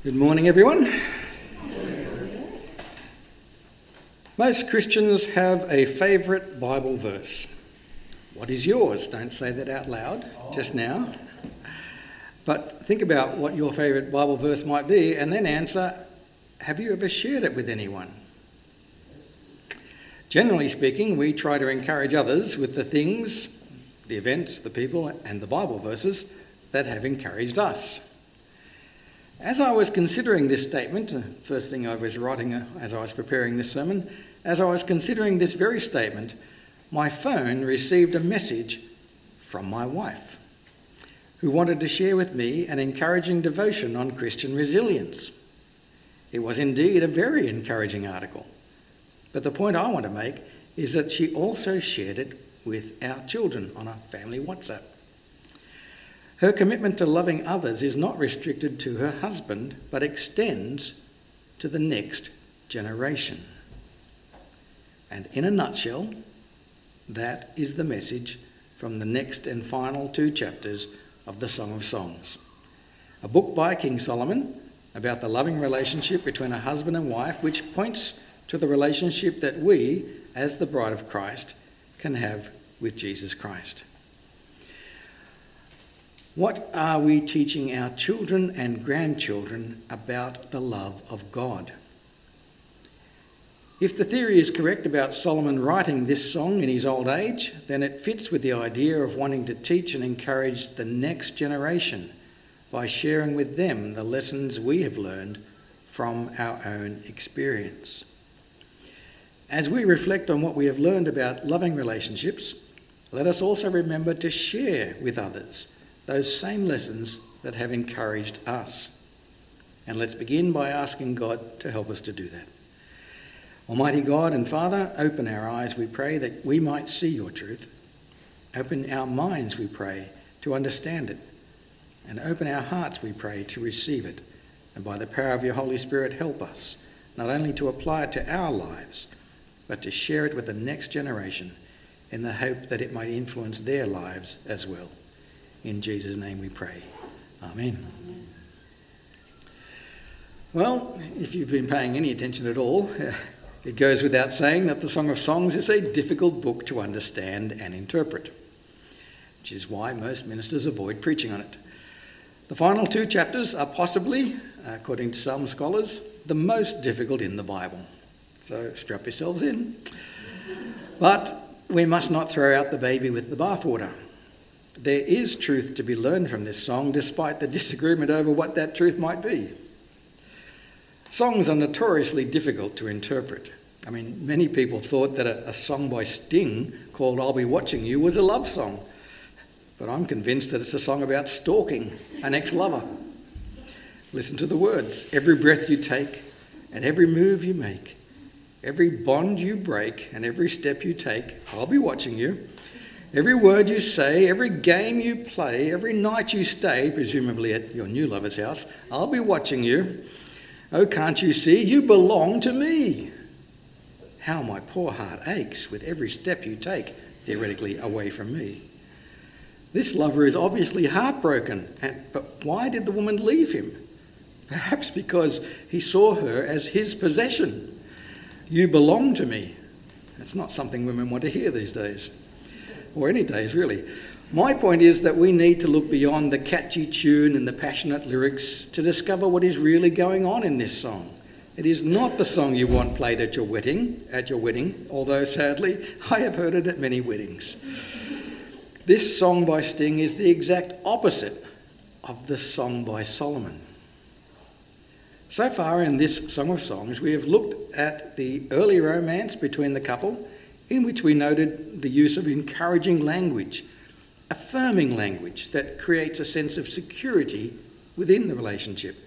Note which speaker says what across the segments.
Speaker 1: Good morning, everyone. Most Christians have a favourite Bible verse. What is yours? Don't say that out loud just now. But think about what your favourite Bible verse might be and then answer, have you ever shared it with anyone? Generally speaking, we try to encourage others with the things, the events, the people and the Bible verses that have encouraged us. As I was considering this statement, first thing I was writing as I was preparing this sermon, as I was considering this very statement, my phone received a message from my wife, who wanted to share with me an encouraging devotion on Christian resilience. It was indeed a very encouraging article, but the point I want to make is that she also shared it with our children on a family WhatsApp. Her commitment to loving others is not restricted to her husband, but extends to the next generation. And in a nutshell, that is the message from the next and final 2 chapters of the Song of Songs, a book by King Solomon about the loving relationship between a husband and wife, which points to the relationship that we, as the bride of Christ, can have with Jesus Christ. What are we teaching our children and grandchildren about the love of God? If the theory is correct about Solomon writing this song in his old age, then it fits with the idea of wanting to teach and encourage the next generation by sharing with them the lessons we have learned from our own experience. As we reflect on what we have learned about loving relationships, let us also remember to share with others those same lessons that have encouraged us. And let's begin by asking God to help us to do that. Almighty God and Father, open our eyes, we pray, that we might see your truth. Open our minds, we pray, to understand it. And open our hearts, we pray, to receive it. And by the power of your Holy Spirit, help us, not only to apply it to our lives, but to share it with the next generation in the hope that it might influence their lives as well. In Jesus' name we pray. Amen. Well, if you've been paying any attention at all, it goes without saying that the Song of Songs is a difficult book to understand and interpret, which is why most ministers avoid preaching on it. The final 2 chapters are possibly, according to some scholars, the most difficult in the Bible. So strap yourselves in. But we must not throw out the baby with the bathwater. There is truth to be learned from this song, despite the disagreement over what that truth might be. Songs are notoriously difficult to interpret. I mean, many people thought that a song by Sting called I'll Be Watching You was a love song. But I'm convinced that it's a song about stalking an ex-lover. Listen to the words. Every breath you take and every move you make, every bond you break and every step you take, I'll be watching you. Every word you say, every game you play, every night you stay, presumably at your new lover's house, I'll be watching you. Oh, can't you see? You belong to me. How my poor heart aches with every step you take, theoretically, away from me. This lover is obviously heartbroken, but why did the woman leave him? Perhaps because he saw her as his possession. You belong to me. That's not something women want to hear these days. Or any days, really. My point is that we need to look beyond the catchy tune and the passionate lyrics to discover what is really going on in this song. It is not the song you want played at your wedding, although sadly, I have heard it at many weddings. This song by Sting is the exact opposite of the song by Solomon. So far in this Song of Songs, we have looked at the early romance between the couple, in which we noted the use of encouraging language, affirming language that creates a sense of security within the relationship.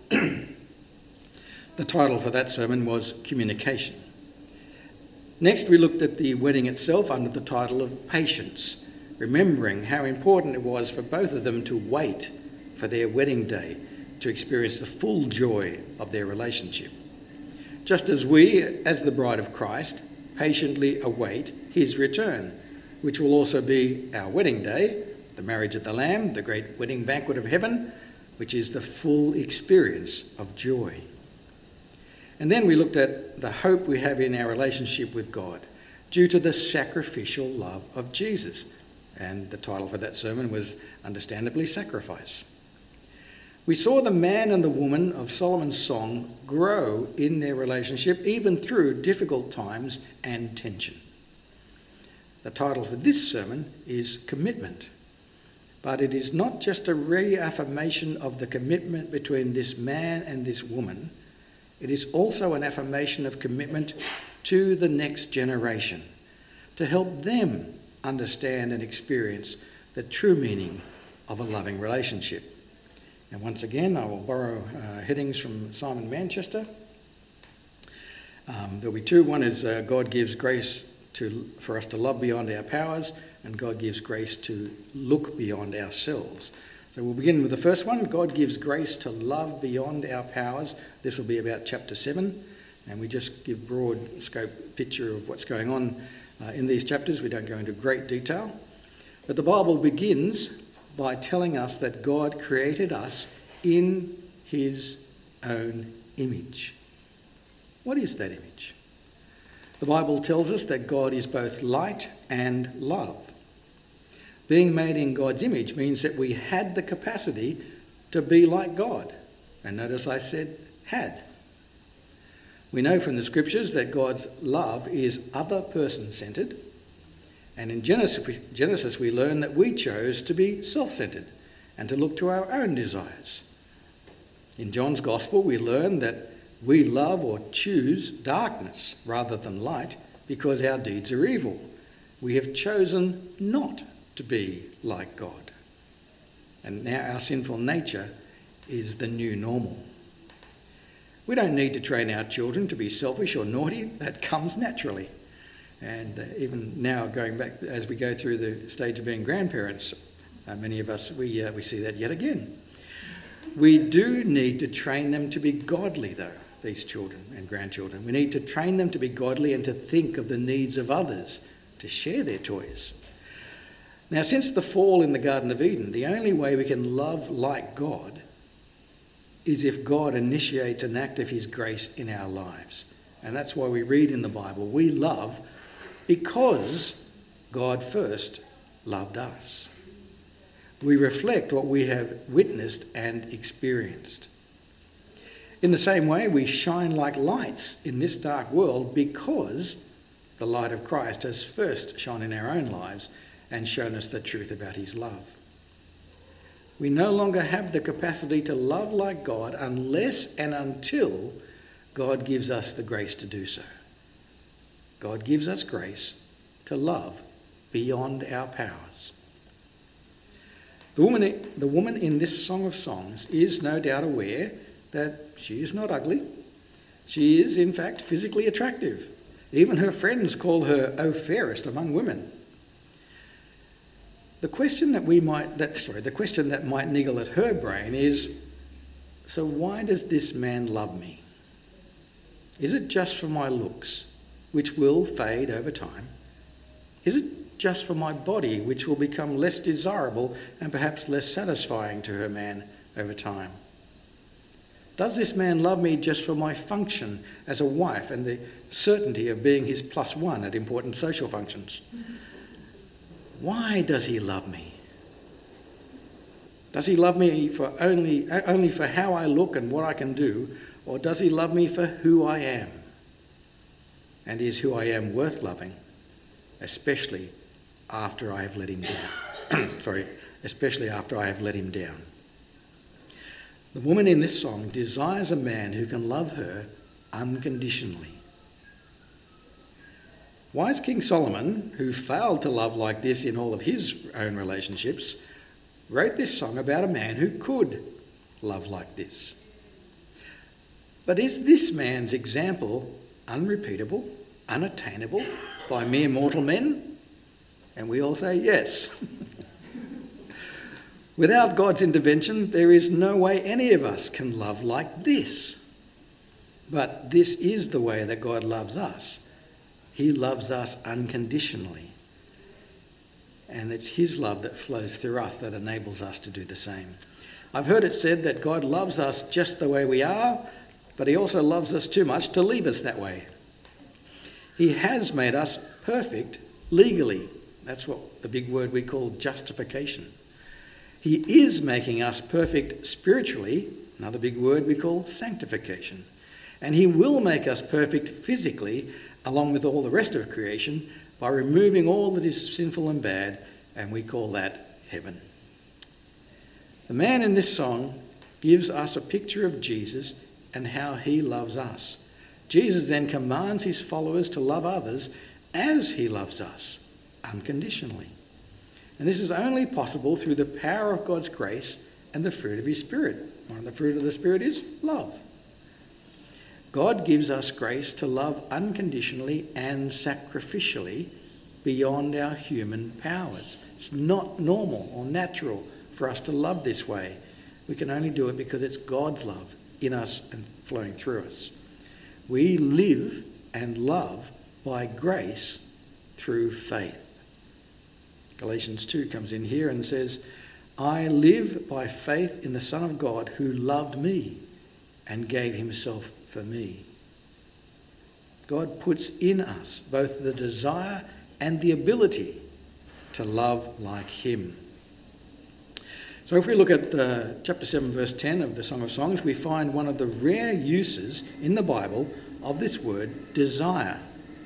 Speaker 1: The title for that sermon was Communication. Next, we looked at the wedding itself under the title of Patience, remembering how important it was for both of them to wait for their wedding day to experience the full joy of their relationship. Just as we, as the bride of Christ, patiently await his return, which will also be our wedding day, the marriage of the Lamb, the great wedding banquet of heaven, which is the full experience of joy. And then we looked at the hope we have in our relationship with God due to the sacrificial love of Jesus. And the title for that sermon was understandably Sacrifice. We saw the man and the woman of Solomon's song grow in their relationship even through difficult times and tension. The title for this sermon is Commitment. But it is not just a reaffirmation of the commitment between this man and this woman. It is also an affirmation of commitment to the next generation, to help them understand and experience the true meaning of a loving relationship. And once again, I will borrow headings from Simon Manchester. There'll be two. One is God gives grace for us to love beyond our powers, and God gives grace to look beyond ourselves. So we'll begin with the first one. God gives grace to love beyond our powers. This will be about chapter 7, and we just give broad scope picture of what's going on in these chapters. We don't go into great detail. But the Bible begins by telling us that God created us in his own image. What is that image? The Bible tells us that God is both light and love. Being made in God's image means that we had the capacity to be like God. And notice I said had. We know from the scriptures that God's love is other person-centered. And in Genesis we learn that we chose to be self-centered and to look to our own desires. In John's Gospel we learn that we love or choose darkness rather than light because our deeds are evil. We have chosen not to be like God. And now our sinful nature is the new normal. We don't need to train our children to be selfish or naughty. That comes naturally. And even now, going back as we go through the stage of being grandparents, many of us, we see that yet again. We do need to train them to be godly, though, these children and grandchildren. We need to train them to be godly and to think of the needs of others, to share their toys. Now, since the fall in the Garden of Eden, the only way we can love like God is if God initiates an act of his grace in our lives. And that's why we read in the Bible, we love because God first loved us. We reflect what we have witnessed and experienced. In the same way, we shine like lights in this dark world because the light of Christ has first shone in our own lives and shown us the truth about his love. We no longer have the capacity to love like God unless and until God gives us the grace to do so. God gives us grace to love beyond our powers. The woman in this Song of Songs is no doubt aware that she is not ugly. She is, in fact, physically attractive. Even her friends call her, "O fairest among women." The question that might niggle at her brain is, so why does this man love me? Is it just for my looks, which will fade over time? Is it just for my body, which will become less desirable and perhaps less satisfying to her man over time? Does this man love me just for my function as a wife and the certainty of being his plus one at important social functions? Why does he love me? Does he love me for only for how I look and what I can do, or does he love me for who I am? And is who I am worth loving, especially after I have let him down? Especially after I have let him down. The woman in this song desires a man who can love her unconditionally. Wise King Solomon, who failed to love like this in all of his own relationships, wrote this song about a man who could love like this. But is this man's example unrepeatable, unattainable by mere mortal men? And we all say yes. Without God's intervention, there is no way any of us can love like this. But this is the way that God loves us. He loves us unconditionally. And it's his love that flows through us that enables us to do the same. I've heard it said that God loves us just the way we are, but he also loves us too much to leave us that way. He has made us perfect legally. That's what the big word we call justification. He is making us perfect spiritually, another big word we call sanctification. And he will make us perfect physically, along with all the rest of creation, by removing all that is sinful and bad, and we call that heaven. The man in this song gives us a picture of Jesus and how he loves us. Jesus then commands his followers to love others as he loves us, unconditionally. And this is only possible through the power of God's grace and the fruit of his Spirit. One of the fruit of the Spirit is love. God gives us grace to love unconditionally and sacrificially beyond our human powers. It's not normal or natural for us to love this way. We can only do it because it's God's love in us and flowing through us. We live and love by grace through faith. Galatians 2 comes in here and says, I live by faith in the Son of God who loved me and gave himself for me. God puts in us both the desire and the ability to love like him. So if we look at chapter 7 verse 10 of the Song of Songs, we find one of the rare uses in the Bible of this word desire.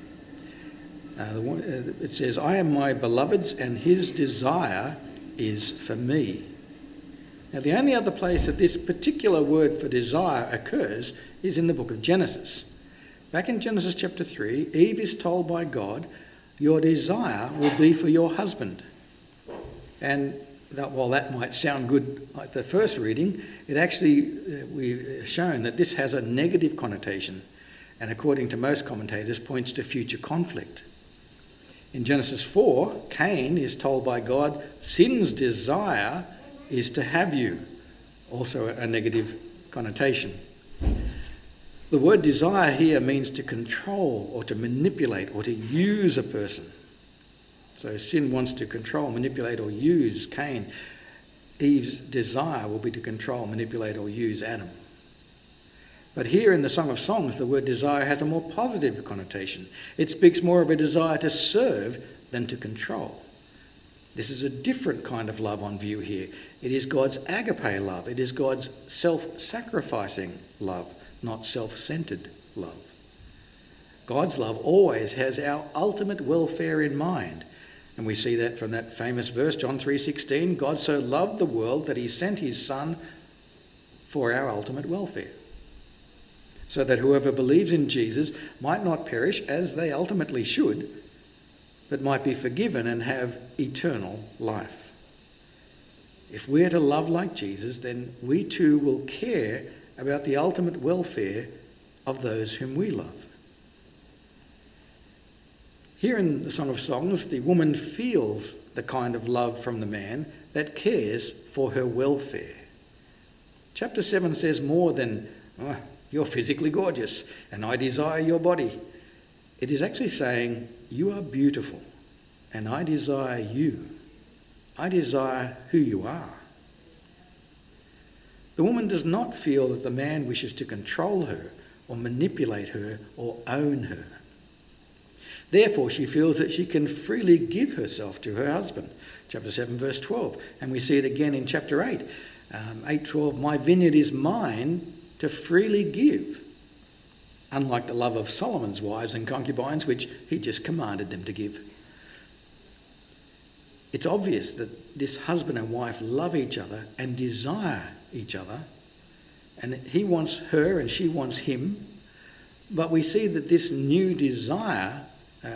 Speaker 1: It says, I am my beloved's and his desire is for me. Now the only other place that this particular word for desire occurs is in the book of Genesis. Back in Genesis chapter 3, Eve is told by God, your desire will be for your husband. And while that might sound good at the first reading, it actually, we've shown that this has a negative connotation, and according to most commentators, points to future conflict. In Genesis 4, Cain is told by God, sin's desire is to have you, also a negative connotation. The word desire here means to control or to manipulate or to use a person. So sin wants to control, manipulate or use Cain. Eve's desire will be to control, manipulate or use Adam. But here in the Song of Songs, the word desire has a more positive connotation. It speaks more of a desire to serve than to control. This is a different kind of love on view here. It is God's agape love. It is God's self-sacrificing love, not self-centered love. God's love always has our ultimate welfare in mind. And we see that from that famous verse, John 3:16, God so loved the world that he sent his Son for our ultimate welfare, so that whoever believes in Jesus might not perish as they ultimately should, but might be forgiven and have eternal life. If we're to love like Jesus, then we too will care about the ultimate welfare of those whom we love. Here in the Song of Songs, the woman feels the kind of love from the man that cares for her welfare. Chapter 7 says more than, oh, you're physically gorgeous and I desire your body. It is actually saying, you are beautiful and I desire you. I desire who you are. The woman does not feel that the man wishes to control her or manipulate her or own her. Therefore, she feels that she can freely give herself to her husband. Chapter 7, verse 12. And we see it again in chapter 8. 8:12, my vineyard is mine to freely give. Unlike the love of Solomon's wives and concubines, which he just commanded them to give. It's obvious that this husband and wife love each other and desire each other. And he wants her and she wants him. But we see that this new desire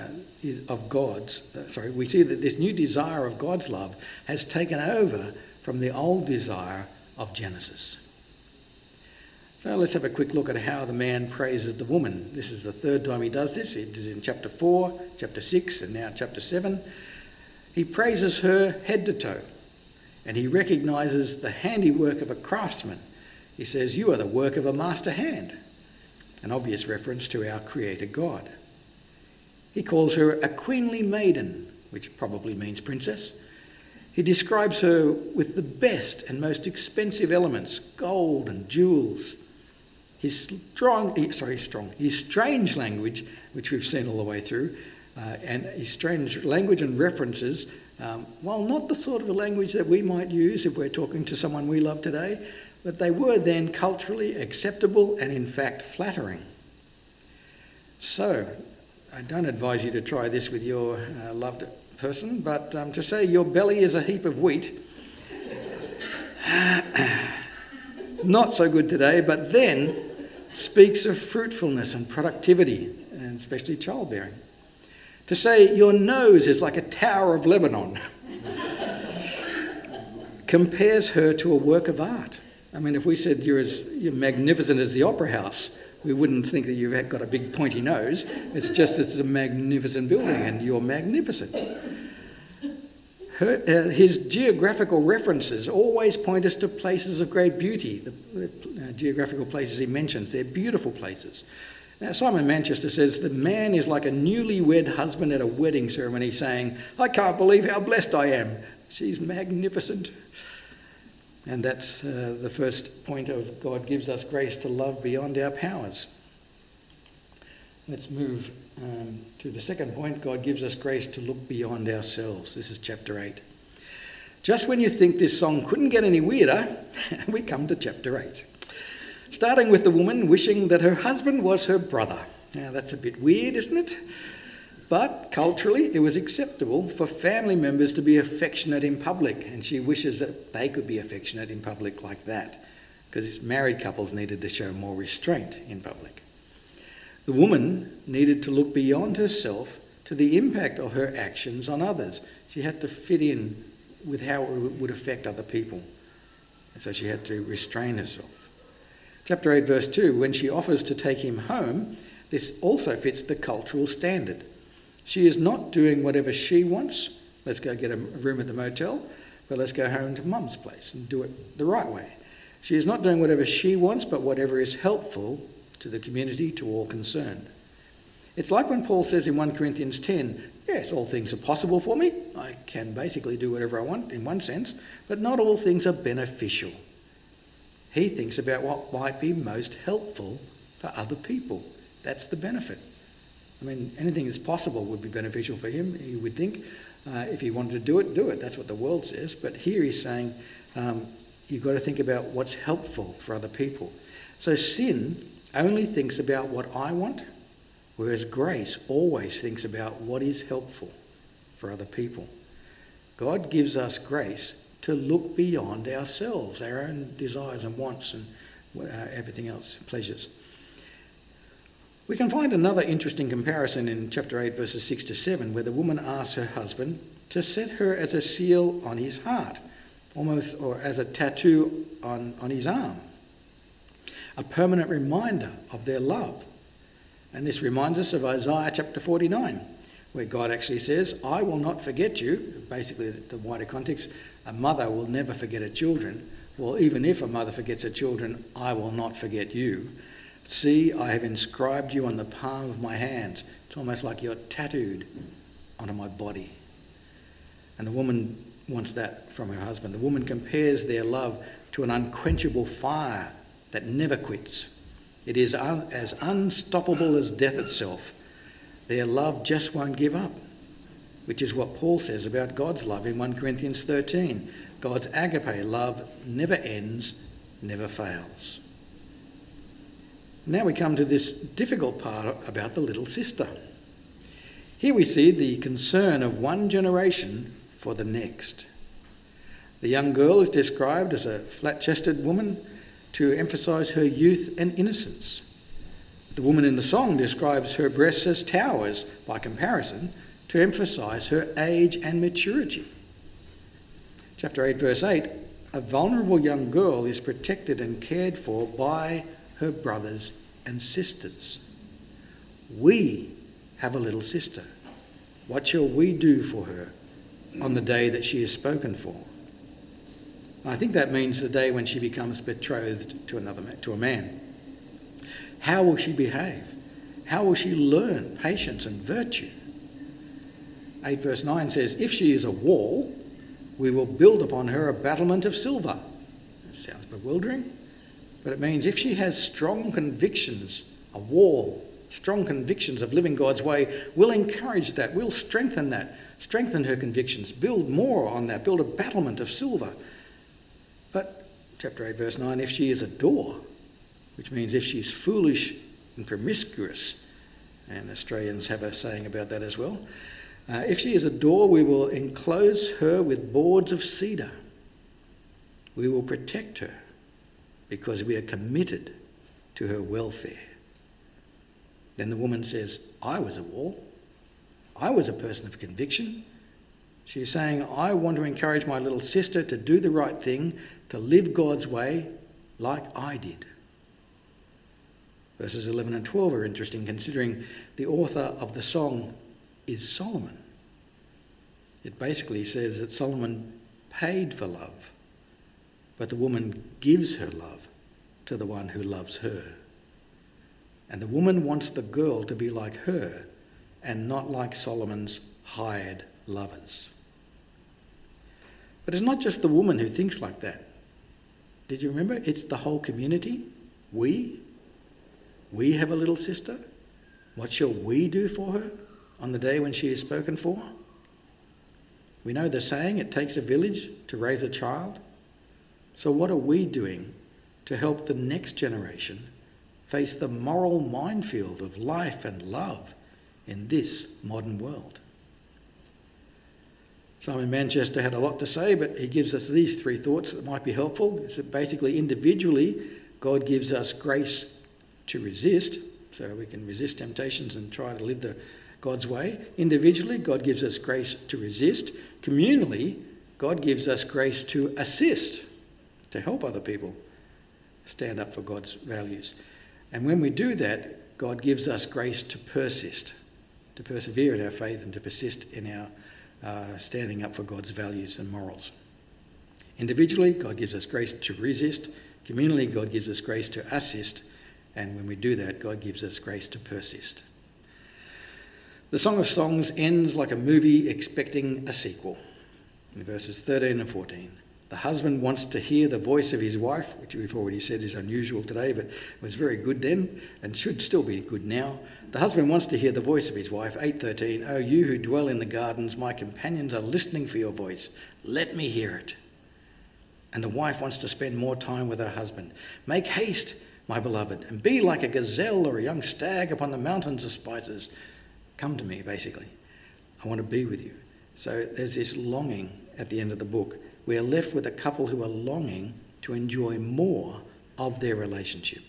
Speaker 1: we see that this new desire of God's love has taken over from the old desire of Genesis. So let's have a quick look at how the man praises the woman. This is the third time he does this. It is in chapter 4, chapter 6, and now chapter 7. He praises her head to toe, and he recognises the handiwork of a craftsman. He says, you are the work of a master hand, an obvious reference to our Creator God. He calls her a queenly maiden, which probably means princess. He describes her with the best and most expensive elements, gold and jewels. His strange language, which we've seen all the way through, and his strange language and references, while not the sort of language that we might use if we're talking to someone we love today, but they were then culturally acceptable and in fact flattering. So, I don't advise you to try this with your loved person, but to say your belly is a heap of wheat, not so good today, but then speaks of fruitfulness and productivity, and especially childbearing. To say your nose is like a tower of Lebanon compares her to a work of art. I mean, if we said you're magnificent as the Opera House, we wouldn't think that you've got a big pointy nose. It's just it's a magnificent building and you're magnificent. His geographical references always point us to places of great beauty. The geographical places he mentions, they're beautiful places. Now, Simon Manchester says, the man is like a newlywed husband at a wedding ceremony saying, I can't believe how blessed I am. She's magnificent. And that's the first point of God gives us grace to love beyond our powers. Let's move to the second point. God gives us grace to look beyond ourselves. This is chapter 8. Just when you think this song couldn't get any weirder, we come to chapter 8. Starting with the woman wishing that her husband was her brother. Now that's a bit weird, isn't it? But culturally it was acceptable for family members to be affectionate in public, and she wishes that they could be affectionate in public like that, because married couples needed to show more restraint in public. The woman needed to look beyond herself to the impact of her actions on others. She had to fit in with how it would affect other people, and so she had to restrain herself. Chapter 8 verse 2, when she offers to take him home, this also fits the cultural standard. She is not doing whatever she wants. Let's go get a room at the motel, but let's go home to mum's place and do it the right way. She is not doing whatever she wants, but whatever is helpful to the community, to all concerned. It's like when Paul says in 1 Corinthians 10, yes, all things are possible for me. I can basically do whatever I want in one sense, but not all things are beneficial. He thinks about what might be most helpful for other people. That's the benefit. I mean, anything that's possible would be beneficial for him, he would think. If he wanted to do it, do it. That's what the world says. But here he's saying you've got to think about what's helpful for other people. So sin only thinks about what I want, whereas grace always thinks about what is helpful for other people. God gives us grace to look beyond ourselves, our own desires and wants and everything else, pleasures. We can find another interesting comparison in chapter 8, verses 6 to 7, where the woman asks her husband to set her as a seal on his heart, almost, or as a tattoo on his arm, a permanent reminder of their love. And this reminds us of Isaiah chapter 49, where God actually says, I will not forget you. Basically, the wider context, a mother will never forget her children. Well, even if a mother forgets her children, I will not forget you. See, I have inscribed you on the palm of my hands. It's almost like you're tattooed onto my body. And the woman wants that from her husband. The woman compares their love to an unquenchable fire that never quits. It is as unstoppable as death itself. Their love just won't give up, which is what Paul says about God's love in 1 Corinthians 13. God's agape love never ends, never fails. Now we come to this difficult part about the little sister. Here we see the concern of one generation for the next. The young girl is described as a flat-chested woman to emphasise her youth and innocence. The woman in the song describes her breasts as towers, by comparison, to emphasise her age and maturity. Chapter 8, verse 8, a vulnerable young girl is protected and cared for by her brothers and sisters. We have a little sister. What shall we do for her on the day that she is spoken for? I think that means the day when she becomes betrothed to a man. How will she behave? How will she learn patience and virtue? 8 verse 9 says, if she is a wall, we will build upon her a battlement of silver. That sounds bewildering, but it means if she has strong convictions, a wall, strong convictions of living God's way, we'll encourage that, we'll strengthen that, strengthen her convictions, build more on that, build a battlement of silver. But, chapter 8, verse 9, if she is a door, which means if she's foolish and promiscuous, and Australians have a saying about that as well, if she is a door, we will enclose her with boards of cedar. We will protect her because we are committed to her welfare. Then the woman says, I was a wall. I was a person of conviction. She's saying, I want to encourage my little sister to do the right thing, to live God's way like I did. Verses 11 and 12 are interesting, considering the author of the song is Solomon. It basically says that Solomon paid for love, but the woman gives her love to the one who loves her. And the woman wants the girl to be like her and not like Solomon's hired lovers. But it's not just the woman who thinks like that. Did you remember? It's the whole community. We have a little sister. What shall we do for her on the day when she is spoken for? We know the saying, it takes a village to raise a child. So what are we doing to help the next generation face the moral minefield of life and love in this modern world? Simon Manchester had a lot to say, but he gives us these three thoughts that might be helpful. So basically, individually, God gives us grace to resist, so we can resist temptations and try to live God's way. Individually, God gives us grace to resist. Communally, God gives us grace to assist, to help other people stand up for God's values. And when we do that, God gives us grace to persist, to persevere in our faith and to persist in our standing up for God's values and morals. Individually, God gives us grace to resist. Communally, God gives us grace to assist. And when we do that, God gives us grace to persist. The Song of Songs ends like a movie expecting a sequel. In verses 13 and 14, the husband wants to hear the voice of his wife, which we've already said is unusual today, but was very good then and should still be good now. The husband wants to hear the voice of his wife. 8:13, "O you who dwell in the gardens, my companions are listening for your voice. Let me hear it." And the wife wants to spend more time with her husband. "Make haste, my beloved, and be like a gazelle or a young stag upon the mountains of spices." Come to me, basically. I want to be with you. So there's this longing at the end of the book. We are left with a couple who are longing to enjoy more of their relationship.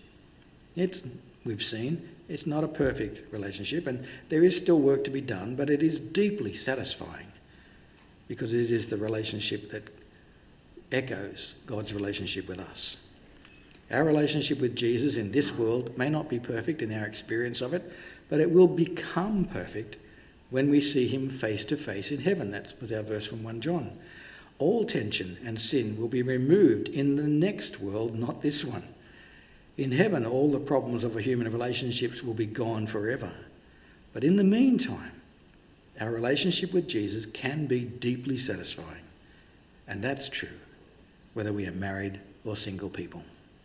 Speaker 1: We've seen, it's not a perfect relationship, and there is still work to be done, but it is deeply satisfying because it is the relationship that echoes God's relationship with us. Our relationship with Jesus in this world may not be perfect in our experience of it, but it will become perfect when we see him face to face in heaven. That was our verse from 1 John. All tension and sin will be removed in the next world, not this one. In heaven, all the problems of our human relationships will be gone forever. But in the meantime, our relationship with Jesus can be deeply satisfying. And that's true, whether we are married or single people.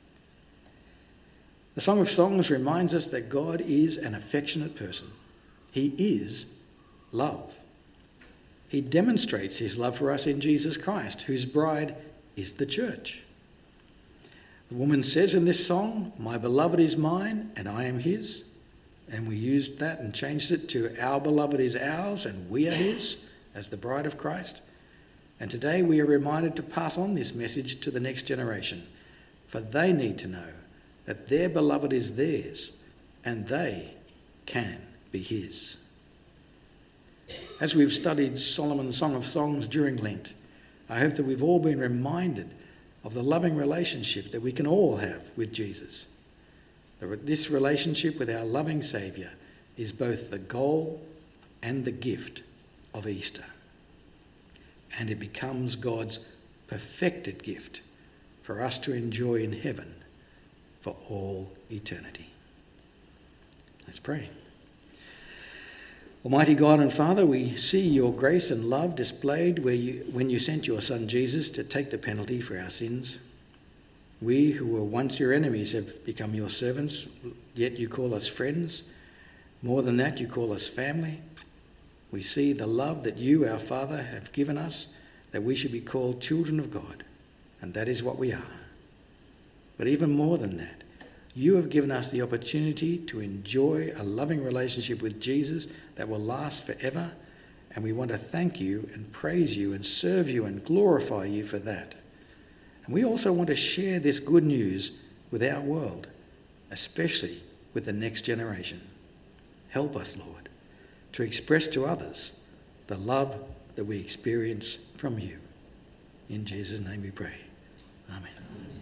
Speaker 1: The Song of Songs reminds us that God is an affectionate person. He is love. He demonstrates his love for us in Jesus Christ, whose bride is the church. The woman says in this song, "My beloved is mine and I am his." And we used that and changed it to "Our beloved is ours and we are his," as the bride of Christ. And today we are reminded to pass on this message to the next generation, for they need to know that their beloved is theirs and they can be his. As we've studied Solomon's Song of Songs during Lent, I hope that we've all been reminded of the loving relationship that we can all have with Jesus. This relationship with our loving Saviour is both the goal and the gift of Easter. And it becomes God's perfected gift for us to enjoy in heaven for all eternity. Let's pray. Almighty God and Father, we see your grace and love displayed when you sent your Son Jesus to take the penalty for our sins. We who were once your enemies have become your servants, yet you call us friends. More than that, you call us family. We see the love that you, our Father, have given us, that we should be called children of God, and that is what we are. But even more than that, you have given us the opportunity to enjoy a loving relationship with Jesus that will last forever, and we want to thank you and praise you and serve you and glorify you for that. And we also want to share this good news with our world, especially with the next generation. Help us, Lord, to express to others the love that we experience from you. In Jesus' name we pray. Amen.